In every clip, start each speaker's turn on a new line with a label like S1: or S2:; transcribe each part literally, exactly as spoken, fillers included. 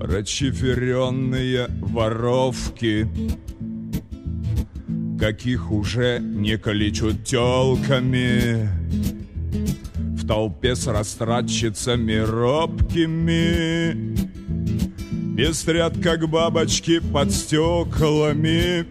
S1: Расчиференные воровки, каких уже не калечут тёлками, в толпе с растратчицами робкими, пестрят, как бабочки под стеклами.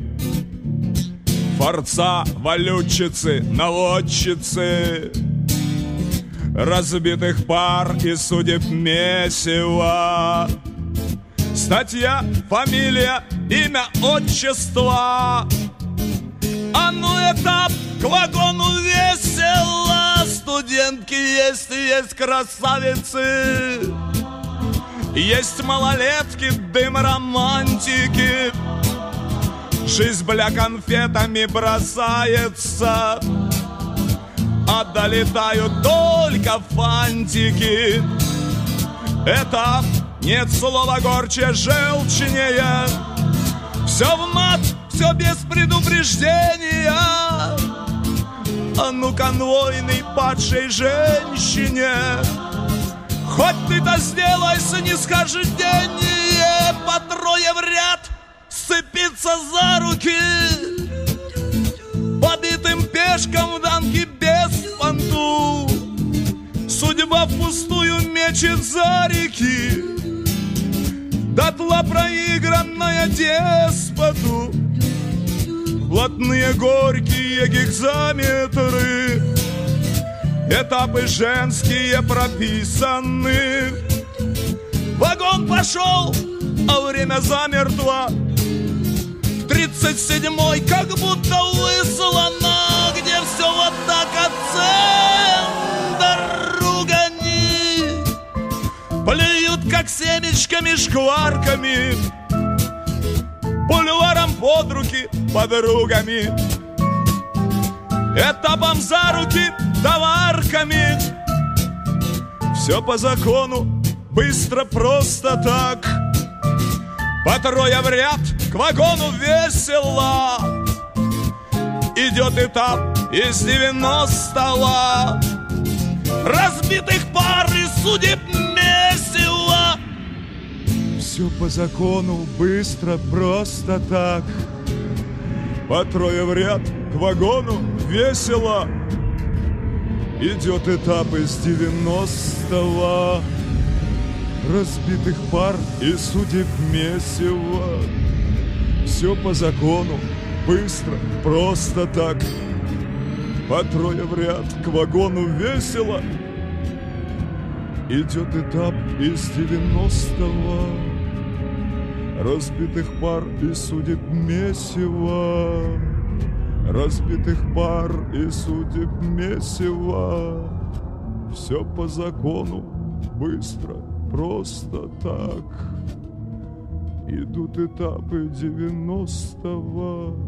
S1: Форца, валютчицы, наводчицы, разбитых пар и судеб месива. Статья, фамилия, имя, отчество. А ну этап к вагону весело. Студентки есть и есть красавицы, есть малолетки, дым романтики. Жизнь, бля, конфетами бросается, а долетают только фантики. Этап, нет слова горче, желчнее. Все в мат, все без предупреждения. А ну, конвойной падшей женщине, хоть ты-то сделай снисхождение, по трое в ряд сцепиться за руки, побитым пешкам в дамке без понту. Судьба впустую мечет за реки, дотла проигранная деспоту. Блатные горькие гекзаметры, этапы женские прописаны. Вагон пошел, а время замертво. Тридцать седьмой как будто выслано, где все вот так от центра ругани. Плюют, как семечками, шкварками, бульваром под руки подругами, этапом за руки товарками. Все по закону, быстро, просто так, по трое в ряд к вагону весело. Идет этап из девяностого, разбитых пар и судеб месиво. Все по закону, быстро, просто так, по трое в ряд к вагону весело. Идет этап из девяностого, разбитых пар и судеб месиво. Все по закону, быстро, просто так, по трое в ряд к вагону весело. Идет этап из девяностого, разбитых пар и судеб месиво. Разбитых пар и судеб месиво. Все по закону, быстро, просто так. Идут этапы девяностого,